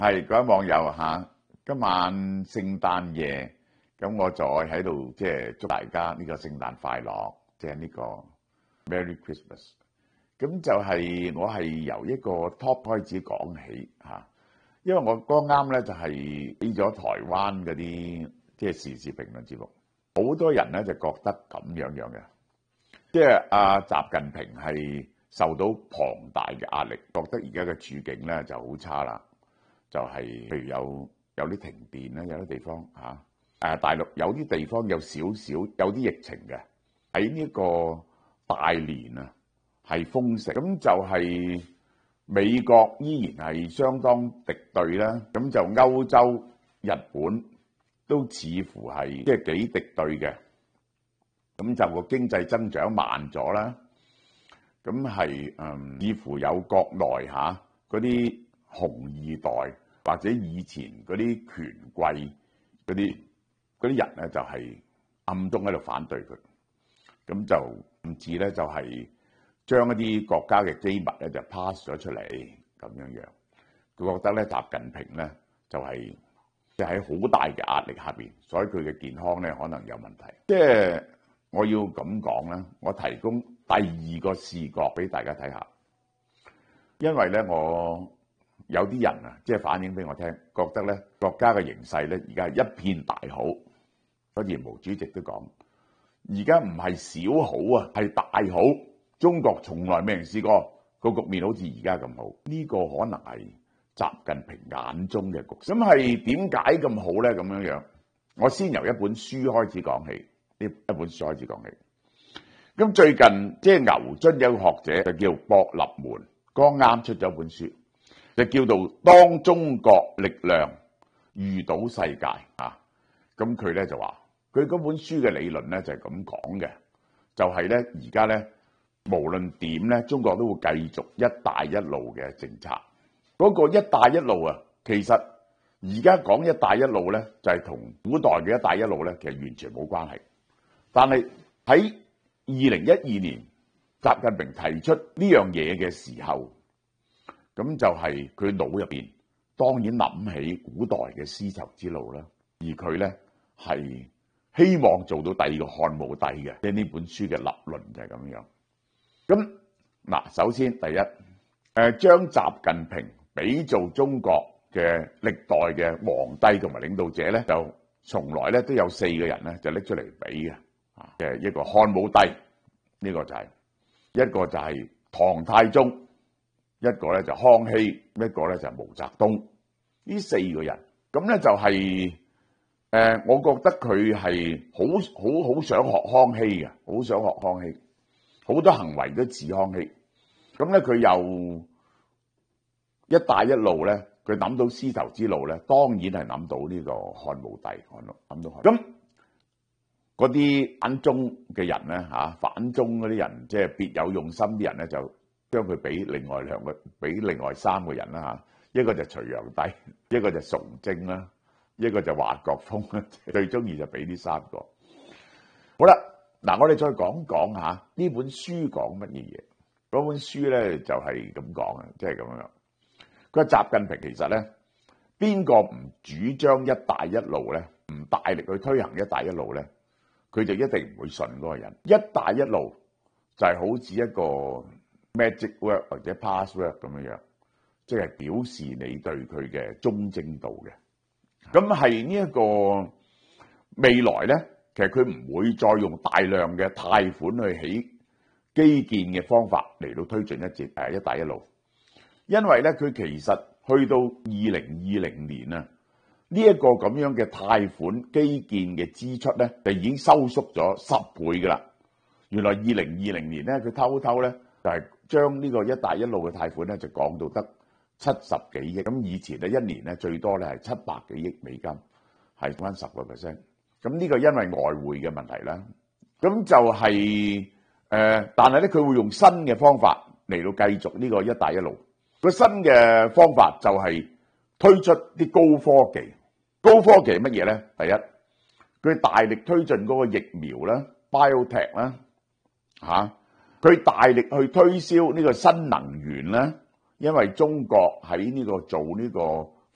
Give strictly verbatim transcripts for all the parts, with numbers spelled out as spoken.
係各位網友嚇，今晚聖誕夜，咁我再喺度即係祝大家呢個聖誕快樂，即係呢個 Merry Christmas。咁就係我係由一個 top 開始講起嚇，因為我剛啱咧就係睇咗台灣嗰啲即係時事評論節目，好多人咧就覺得咁樣樣嘅，即係阿習近平係受到龐大嘅壓力，覺得而家嘅處境咧就好差啦。就係、是、譬如有有啲停電咧，有啲地方嚇，誒、啊、大陸有啲地方有少少有啲疫情嘅，喺呢個大連啊係封城，咁就係美國依然係相當敵對啦，咁就歐洲、日本都似乎係即係幾敵對嘅，咁就個經濟增長慢咗啦，咁係嗯似乎有國內嚇嗰啲紅二代。或者以前嗰啲權貴嗰啲嗰啲人咧，就係暗中喺度反對佢，咁就甚至咧就係將一啲國家嘅機密咧就 pass 咗出嚟咁樣樣。佢覺得咧習近平咧就係即係喺好大嘅壓力下邊，所以佢嘅健康咧可能有問題。即係我要咁講啦，我提供第二個視角俾大家睇下，因為咧我。有啲人啊，即係反映俾我聽，覺得咧國家嘅形勢咧而家係一片大好。好似毛主席都講，而家唔係小好啊，係大好。中國從來未試過個局面好似而家咁好。呢個可能係習近平眼中嘅局勢。咁係點解咁好咧？咁樣樣，我先由一本書開始講起。呢一本書開始講起。咁最近即係牛津有個學者就叫博立門，剛啱出咗本書。就叫做當中國力量遇到世界啊！咁佢咧就話，佢嗰本書嘅理論咧就係咁講嘅，就係咧而家咧無論點咧，中國都會繼續一帶一路嘅政策。嗰個一帶一路啊，其實而家講一帶一路咧，就係同古代嘅一帶一路咧，其實完全冇關係。但係喺二零一二年，習近平提出呢樣嘢嘅時候，咁就係佢腦入邊當然諗起古代嘅絲綢之路啦，而佢咧係希望做到第二個漢武帝嘅，即係呢本書嘅立論就係咁樣。咁嗱，首先第一，誒將習近平比做中國嘅歷代嘅皇帝同埋領導者咧，就從來咧都有四個人咧就拎出嚟比嘅，啊嘅一個漢武帝，呢個就係一個就係唐太宗。一個咧就康熙，一個咧就毛澤東，呢四個人咁咧就係、是、誒、呃，我覺得佢係好好好想學康熙嘅，好想學康熙，好多行為都似康熙。咁咧佢又一帶一路咧，佢諗到絲綢之路咧，當然係諗到呢個漢武帝，諗到咁嗰啲反中嘅人咧嚇，反中嗰啲人即係別有用心啲人咧就。將佢俾另外兩個，俾另外三個人啦嚇，一個就隋煬帝，一個就崇禎啦，一個就華國鋒啦，最中意就俾呢三個。好啦，嗱我哋再講講下呢本書講乜嘢嘢？嗰本書咧就係咁講啊，即係咁樣。佢話習近平其實咧，邊個唔主張一帶一路咧，唔大力去推行一帶一路咧，佢就一定唔會信嗰個人。一帶一路就係好似一個magic word 或者 password 咁樣樣，即係表示你對佢嘅忠貞度嘅。咁係呢一個未來咧，其實佢唔會再用大量嘅貸款去起基建嘅方法嚟到推進一節誒一帶一路，因為咧佢其實去到二零二零年啊，呢一個咁樣嘅貸款基建嘅支出咧，就已經收縮咗十倍噶啦。原來二零二零年咧，佢偷偷咧就係將呢個一帶一路嘅貸款咧就降到得七十幾億，咁以前咧一年咧最多咧係七百幾億美金，係翻十個 percent。咁呢個因為外匯嘅問題啦，咁就係、是、誒、呃，但係咧佢會用新嘅方法嚟到繼續呢個一帶一路。個新嘅方法就係推出啲高科技，高科技係乜嘢咧？第一，佢大力推進嗰個疫苗啦 ，biotech 啦，嚇，佢大力去推銷呢個新能源啦，因為中國喺呢個做呢個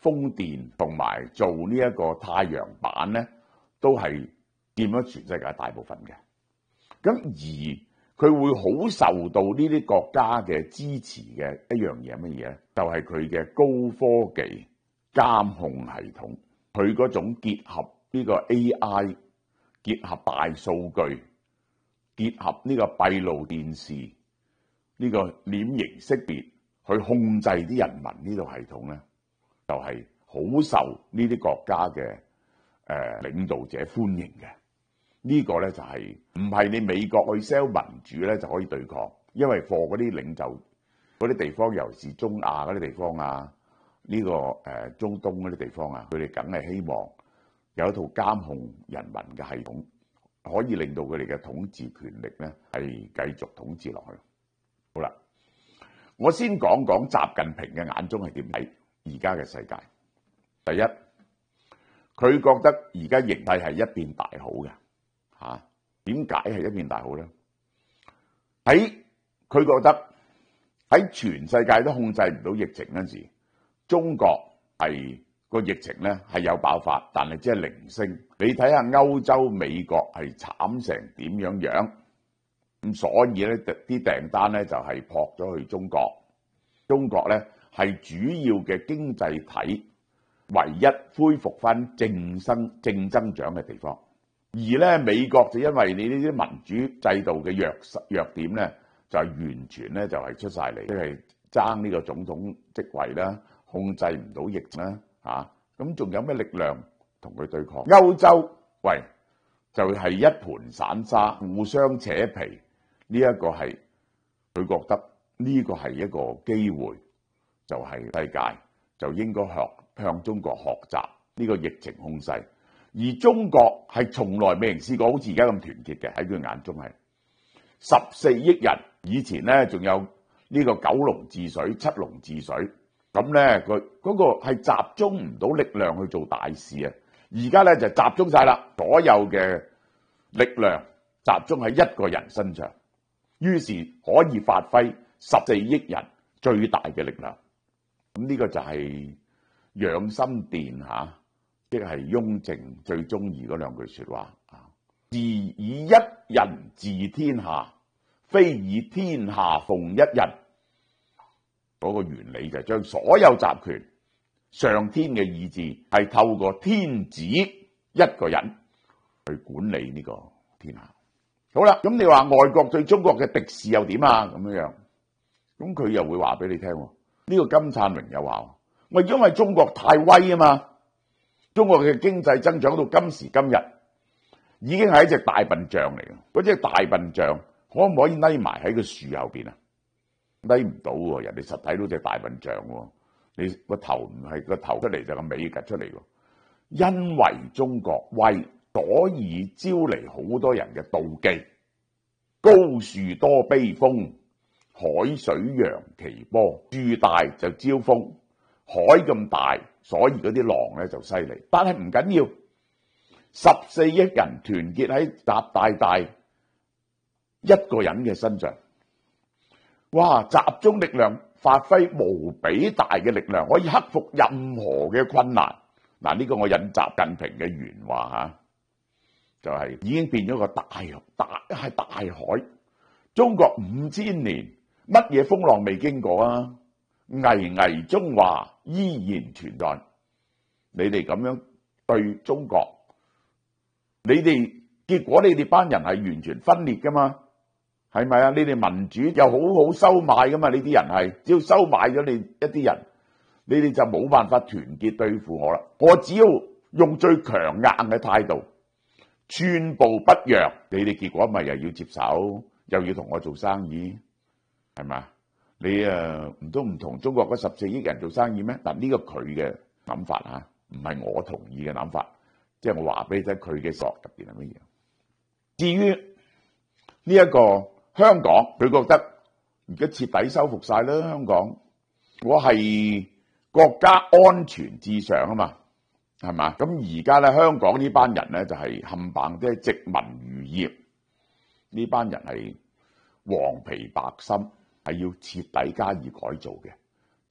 風電同埋做呢一個太陽板咧，都係佔咗全世界大部分嘅。咁而佢會好受到呢啲國家嘅支持嘅一樣嘢係乜嘢咧？就係佢嘅高科技監控系統，佢嗰種結合呢個 A I， 結合大數據，結合呢個閉路電視，呢個臉型識別去控制啲人民呢套系統咧，就係好受呢啲國家嘅誒領導者歡迎嘅。呢個咧就係唔係你美國去 sell 民主咧就可以對抗，因為貨嗰啲領袖嗰啲地方，尤其是中亞嗰啲地方啊，呢個誒中東嗰啲地方啊，佢哋梗係希望有一套監控人民嘅系統，可以令到佢哋嘅統治權力咧係繼續統治落去。好啦，我先講講習近平嘅眼中係點睇而家嘅世界。第一，佢覺得而家形勢係一片大好嘅。嚇，點解係一片大好咧？喺佢覺得喺全世界都控制唔到疫情嗰陣時，中國係個疫情咧係有爆發，但係只係零星。你睇下歐洲、美國係慘成點樣樣，咁所以咧啲訂單咧就係撲咗去中國。中國咧係主要嘅經濟體，唯一恢復翻正增正增長嘅地方。而咧美國就因為你呢啲民主制度嘅弱弱點咧，就係完全咧就係出晒嚟，即係爭呢個總統職位啦，控制唔到疫情啦，嚇咁仲有咩力量同佢對抗？歐洲喂就係一盤散沙，互相扯皮，呢一個係佢覺得呢個係一個機會，就係世界就應該學向中國學習呢個疫情控制。而中國係從來未試過好似而家咁團結嘅，喺佢眼中係十四億人，以前咧仲有呢個九龍治水、七龍治水，咁咧佢嗰個係集中唔到力量去做大事啊！而家咧就集中晒啦，所有嘅力量集中喺一個人身上，於是可以發揮十四億人最大嘅力量。咁呢個就係養心殿嚇。即係雍正最中意嗰兩句説話啊！治以一人治天下，非以天下奉一人。嗰個原理就係將所有集權，上天嘅意志係透過天子一個人去管理呢個天下。好啦，咁你話外國對中國嘅敵視又點啊？咁樣樣，咁佢又會話俾你聽。呢個金燦榮又話：喂，因為中國太威啊嘛！中國嘅經濟增長到今時今日，已經係一隻大笨象嚟嘅。嗰隻大笨象可唔可以匿埋喺個樹後邊啊？匿唔到喎，人哋實睇到隻大笨象喎。你個頭唔係個頭出嚟，就個尾趌出嚟喎。因為中國威，所以招嚟好多人嘅妒忌。高樹多悲風，海水揚奇波。樹大就招風，海咁大。所以嗰啲浪咧就犀利，但係唔緊要。十四億人團結喺習大大一個人嘅身上，哇！集中力量，發揮無比大嘅力量，可以克服任何嘅困難。嗱，呢個我引習近平嘅原話嚇，就係已經變咗個大大係大海。中國五千年乜嘢風浪未經過啊？巍巍中華依然存在。你哋咁樣對中國，你哋結果你哋班人係完全分裂噶嘛？係咪啊？你哋民主又好好收買噶嘛？你啲人係只要收買咗你一啲人，你哋就冇辦法團結對付我啦。我只要用最強硬嘅態度，寸步不讓，你哋結果咪又要接手，又要同我做生意，係咪？你誒唔都唔同中國嗰十四億人做生意咩？嗱，呢個佢嘅諗法嚇，唔係我同意嘅諗法。即係我話俾你聽，佢嘅索入邊係乜嘢？至於呢一個香港，佢覺得而家徹底收復晒啦。香港，我係國家安全至上啊嘛，係嘛？咁而家咧，香港呢班人咧就係冚唪即係殖民餘孽，呢班人係黃皮白心。係要徹底加以改造嘅，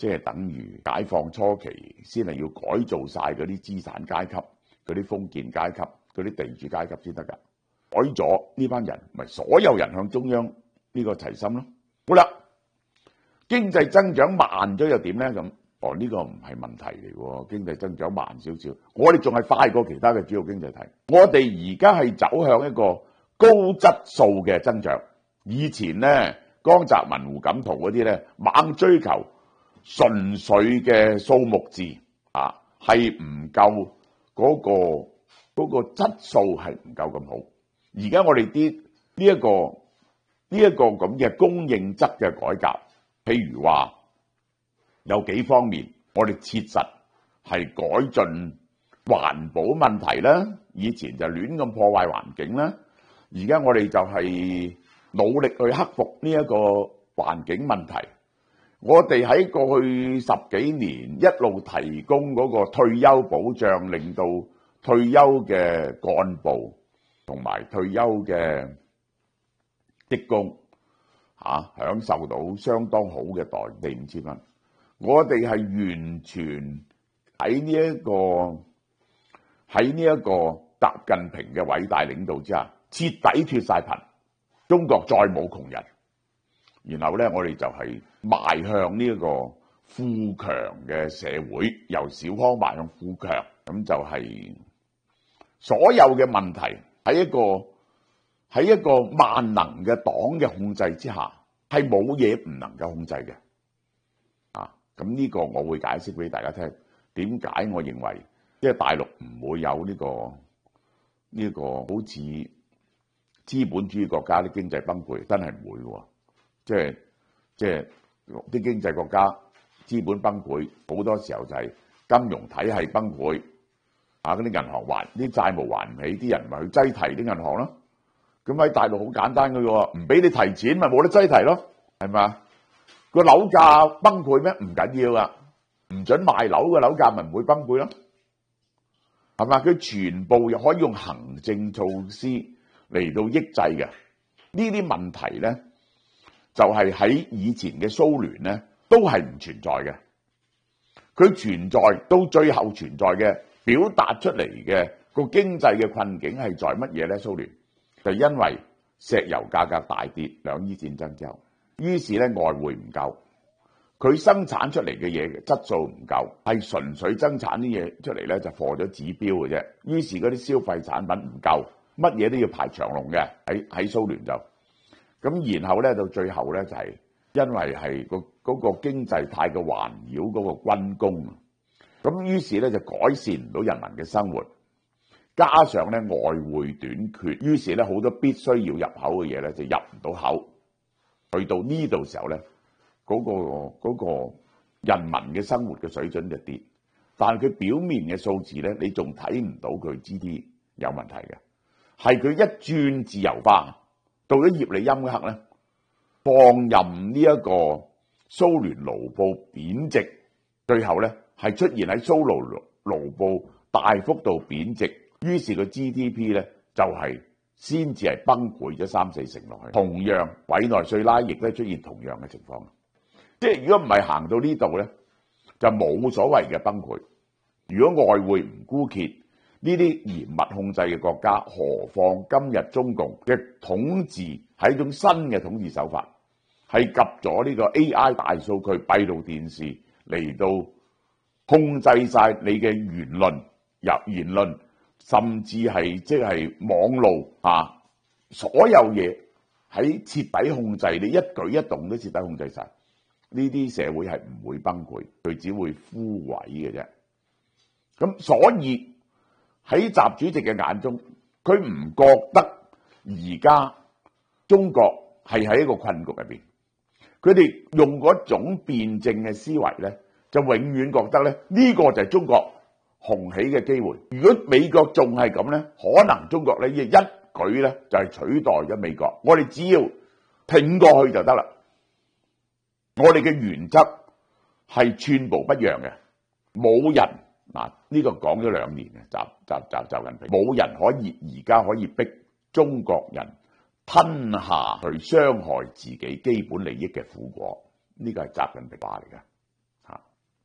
即係等於解放初期先係要改造晒嗰啲資產階級、嗰啲封建階級、嗰啲地主階級先得㗎。改咗呢班人，咪所有人向中央呢個齊心咯。好啦，經濟增長慢咗又點咧？咁哦，呢個唔係問題嚟喎，經濟增長慢少少，我哋仲係快過其他嘅主要經濟體。我哋而家係走向一個高質素嘅增長。以前咧，江澤民、胡錦濤嗰啲咧，猛追求純粹嘅數目字啊，係唔夠嗰個嗰個質素係唔夠咁好。而家我哋啲呢一個呢一個咁嘅供應側嘅改革，譬如話有幾方面，我哋切實係改進環保問題啦。以前就亂咁破壞環境啦，而家我哋就係努力去克服呢一個環境問題。我哋喺過去十幾年一路提供嗰個退休保障，令到退休嘅幹部同埋退休嘅職工嚇享受到相當好嘅待遇，五千蚊。我哋係完全喺呢一個喺呢一個習近平嘅偉大領導之下，徹底脫晒貧，中國再冇窮人。然後咧，我哋就係邁向呢一個富強嘅社會，由小康邁向富強，咁就係所有嘅問題喺一個喺一個萬能嘅黨嘅控制之下，係冇嘢唔能夠控制嘅。啊，咁呢個我會解釋俾大家聽，點解我認為即係大陸唔會有呢個呢個好似資本主義國家啲經濟崩潰，真係唔會喎。即係即係啲經濟國家資本崩潰，好多時候就係金融體系崩潰，啊嗰啲銀行還啲債務還唔起，啲人咪去擠提啲銀行咯。咁喺大陸好簡單嘅喎，唔俾你提錢咪冇得擠提咯，係咪？個樓價崩潰咩？唔緊要啊，唔準賣樓嘅樓價咪唔會崩潰咯，係嘛？佢全部又可以用行政措施嚟到抑制嘅。呢啲問題咧，就係喺以前嘅蘇聯咧，都係唔存在嘅。佢存在到最後存在嘅表達出嚟嘅個經濟嘅困境係在乜嘢咧？蘇聯就因為石油價格大跌，兩伊戰爭之後，於是咧外匯唔夠，佢生產出嚟嘅嘢質素唔夠，係純粹生產啲嘢出嚟咧就破咗指標嘅啫。於是嗰啲消費產品唔夠，乜嘢都要排長龍嘅，喺喺蘇聯就。咁然後咧到最後咧就係因為係個嗰個經濟太過環繞嗰個軍工，咁於是咧就改善唔到人民嘅生活，加上咧外匯短缺，於是咧好多必須要入口嘅嘢咧就入唔到口，去到呢度時候咧嗰個嗰個人民嘅生活嘅水準就跌，但係佢表面嘅數字咧你仲睇唔到佢 G D P 有問題嘅，係佢一轉自由化。到咗葉利欽嗰刻咧，放任呢一個蘇聯盧布貶值，最後咧係出現喺蘇盧盧布大幅度貶值，於是個 G D P 咧就係先至係崩潰咗三四成落去。同樣委內瑞拉亦都出現同樣嘅情況，即係如果唔係行到呢度咧，就冇所謂嘅崩潰。如果外匯唔枯竭，呢啲嚴密控制嘅國家，何況今日中共嘅統治係一種新嘅統治手法，係及咗呢個 A I 大數據、閉路電視嚟到控制晒你嘅言論、入言論，甚至係即係網路啊，所有嘢喺徹底控制你，一舉一動都徹底控制晒。呢啲社會係唔會崩潰，佢只會枯萎嘅啫。咁所以喺習主席嘅眼中，佢唔覺得而家中國係喺一個困局入邊，佢哋用嗰種辯證嘅思維咧，就永遠覺得咧呢個就係中國雄起嘅機會。如果美國仲係咁咧，可能中國咧一舉咧就係取代咗美國。我哋只要挺過去就得啦。我哋嘅原則係寸步不讓嘅，冇人。嗱，呢個講咗兩年嘅習習習習近平，冇人可以而家可以逼中國人吞下去傷害自己基本利益嘅苦果，呢個係習近平話嚟嘅嚇。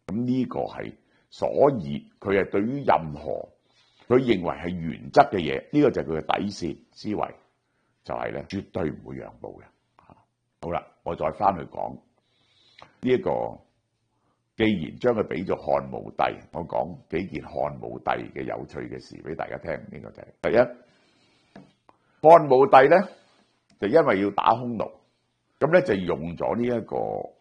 咁呢個係，所以佢係對於任何佢認為係原則嘅嘢，呢個就係佢嘅底線思維，就係咧絕對唔會讓步嘅。好啦，我再翻去講呢一個，既然將佢俾咗漢武帝，我講幾件漢武帝嘅有趣嘅事俾大家聽。呢個就係第一，漢武帝咧就因為要打匈奴，咁咧就用咗呢一個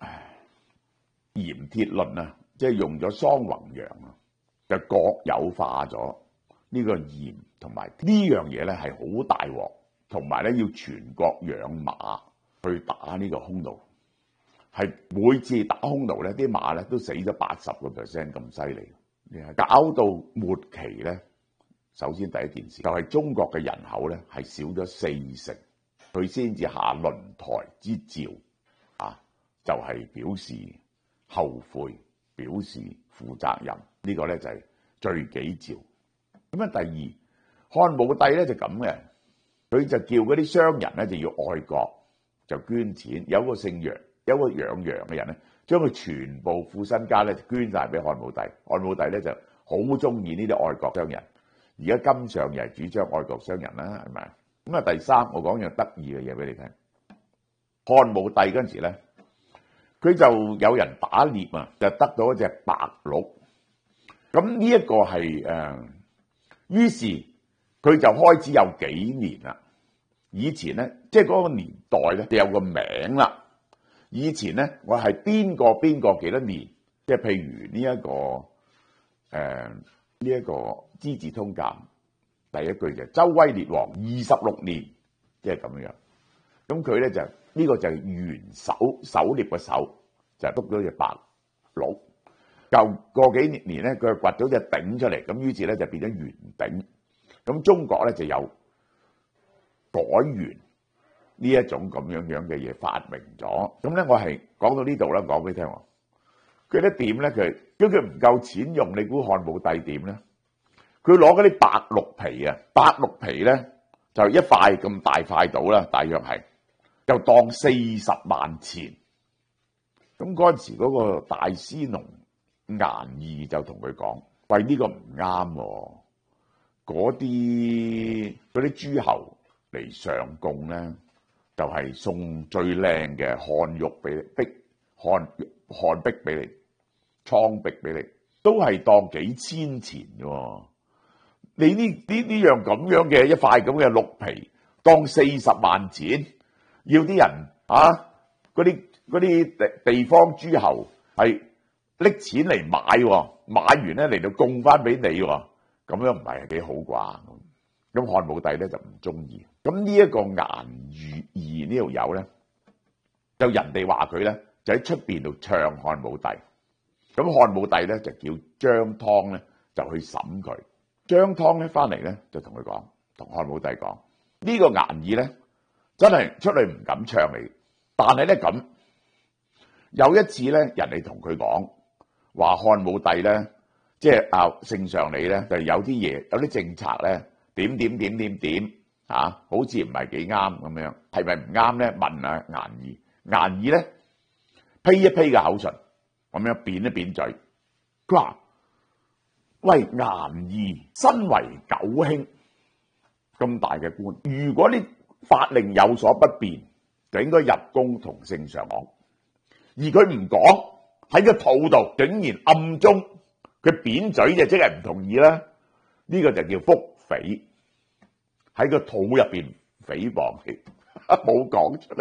鹽鐵論啊，即係用咗桑弘羊啊，就國有化咗呢個鹽，同埋呢樣嘢咧係好大鑊，同埋咧要全國養馬去打呢個匈奴，係每次打匈奴咧，啲馬咧都死咗八十個 percent 咁犀利，搞到末期咧，首先第一件事就係中國嘅人口咧係少咗四成，佢先至下輪台之詔啊，就係表示後悔，表示負責任，呢個咧就係罪己詔。咁啊，第二，漢武帝咧就咁嘅，佢就叫嗰啲商人咧就要愛國，就捐錢。有個姓楊，有個養羊嘅人咧，將佢全部副身家咧捐晒俾漢武帝。漢武帝咧就好中意呢啲愛國商人。而家今上又係主張愛國商人啦，係咪？咁啊，第三，我講樣得意嘅嘢俾你聽。漢武帝嗰陣時咧，佢就有人打獵啊，就得到一隻白鹿。咁呢一個係誒，於是佢就開始有幾年啦。以前咧，即係嗰個年代咧，就有個名啦。以前咧，我係邊個邊個幾多年？即係譬如呢、這、一個誒呢一個《資治通鑑》第一句就周威烈王二十六年，即係咁樣。咁佢咧就呢、這個就係元狩狩獵嘅狩，就捉咗隻白鹿。舊過幾年咧，佢掘咗隻鼎出嚟，咁於是咧就變咗元鼎。咁中國咧就有改元呢一種咁樣樣嘅嘢發明咗。咁咧我係講到呢度啦，講俾你聽。佢咧點咧？佢如果佢唔夠錢用，你估漢武帝點咧？佢攞嗰啲白鹿皮啊，白鹿皮咧就一塊咁大塊到啦，大約係就當四十萬錢。咁嗰陣時嗰個大司農顏義就同佢講：喂，呢個唔啱喎，嗰啲嗰啲諸侯嚟上貢咧，就係送最靚嘅漢玉俾你，璧漢漢璧俾你，蒼璧俾你，都係當幾千錢啫。你呢呢呢樣咁樣嘅一塊咁嘅鹿皮，當四十萬錢，要啲人啊，嗰啲嗰啲地地方諸侯係拎錢嚟買，買完咧嚟到供翻俾你，咁樣唔係幾好啩？咁漢武帝咧就唔中意。咁呢一個顏義呢條友咧，就人哋話佢咧就喺出邊度唱漢武帝。咁漢武帝咧就叫張湯咧就去審佢。張湯咧翻嚟咧就同佢講，同漢武帝講，呢個顏義咧真係出嚟唔敢唱你，但係咧咁有一次咧，人哋同佢講話漢武帝咧，即係啊聖上你咧就有啲嘢，有啲政策咧點點點點點啊，好似唔係幾啱咁樣，係咪唔啱咧？問啊顏義，顏義咧披一披個口唇，咁樣扁一扁嘴，佢話：喂，顏義身為九卿咁大嘅官，如果你法令有所不便，就應該入宮同聖上講。而佢唔講，喺個肚度竟然暗中佢扁嘴就即係唔同意啦。呢、這個就叫腹誹，喺個肚入邊誹謗你，冇講出嚟。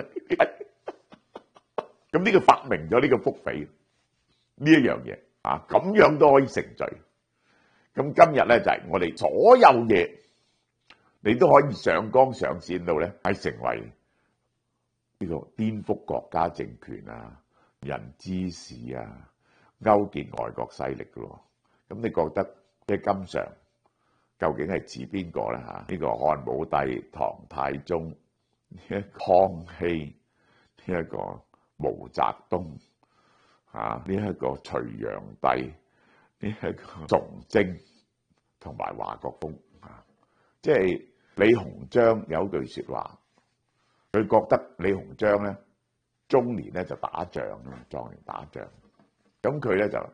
咁呢個發明咗呢個腹誹呢一樣嘢啊，咁樣都可以成罪。咁今日咧就係、是、我哋所有嘢，你都可以上綱上線到咧，係成為呢個顛覆國家政權啊、人之事啊、勾結外國勢力嘅咯。咁你覺得即係今上究竟係指邊個咧？嚇，呢個漢武帝、唐太宗、康熙、呢一個毛澤東啊，呢一個隋煬帝。呢一個崇禎同埋華國鋒啊，即係李鴻章有句説話，佢覺得李鴻章咧中年咧就打仗啊，壯年打仗，咁佢咧就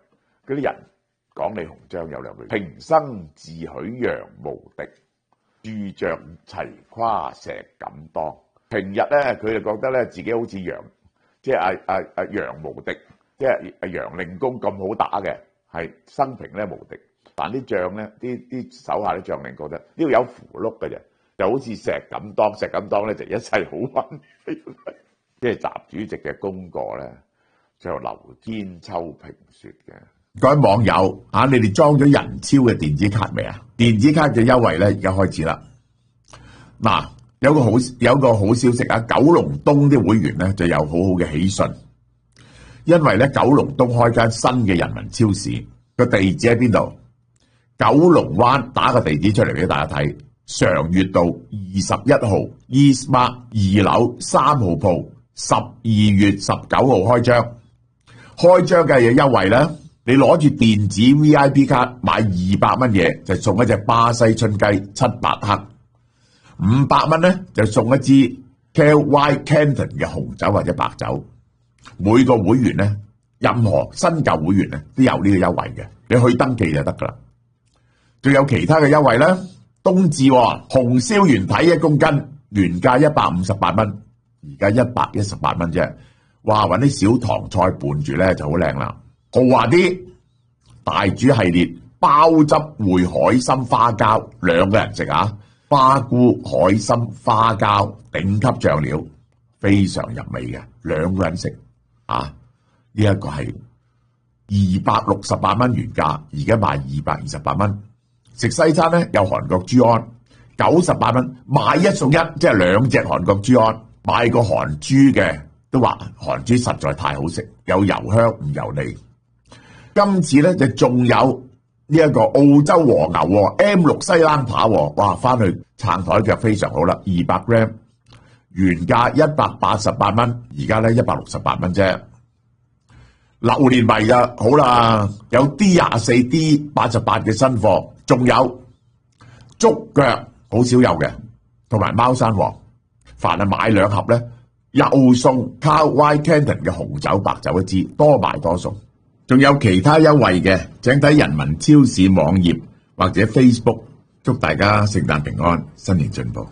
嗰啲人講李鴻章有兩句：平生自許楊無敵，著着齊夸石敢當。平日咧，佢就覺得咧自己好似楊，即係阿阿阿楊無敵，即係阿楊令公咁好打嘅，係生平咧無敵。但啲將咧，啲啲手下啲將領覺得呢度有符碌嘅啫，就好似石敢當，石敢當咧就一切好運。即係習主席嘅功過咧，就劉堅秋平說嘅。 各位網友啊，你哋裝咗人超嘅電子卡未啊？電子卡嘅優惠咧，而家開始啦。嗱，有個好有個好消息啊！九龍東啲會員咧就有好好嘅喜訊，因為咧九龍東開間新嘅人民超市，個地址喺邊度？九龍灣，打個地址出嚟俾大家睇，常悅道二十一號 Eastmark 二樓三號鋪，十二月十九號開張。開張嘅嘢優惠咧，你攞住電子 V I P 卡買二百蚊嘢，就送一隻巴西春雞七百克；五百蚊咧就送一支 K Y Canton 嘅紅酒或者白酒。每個會員咧，任何新舊會員咧都有呢個優惠嘅，你去登記就得噶啦。仲有其他嘅優惠咧，冬至紅燒元蹄一公斤，原價一百五十八蚊，而家一百一十八蚊啫。哇！搵啲小糖菜伴住咧就好靚啦。豪華啲大煮系列鮑汁燴海參花膠，兩個人食啊！花菇海參花膠頂級醬料，非常入味嘅，兩個人食啊！呢、這、一個係二百六十八蚊原價，而家賣二百二十八蚊。食西餐咧有韓國豬安，九十八蚊買一送一，即係兩隻韓國豬安。買個韓豬嘅都話韓豬實在太好食，有油香唔油膩。今次咧就仲有呢一個澳洲和牛 M 六西冷扒，哇！翻去撐台腳非常好啦，二百 gram 原價一百八十八蚊，而家咧一百六十八蚊啫。榴蓮米就好啦，有 D 廿四 D 八十八嘅新貨，仲有竹腳好少有嘅，同埋貓山王。凡係買兩盒咧，又送 Carl Y Canton 嘅紅酒白酒一支，多買多送。仲有其他優惠嘅，請睇人民超市網頁或者 Facebook。祝大家聖誕平安，新年進步。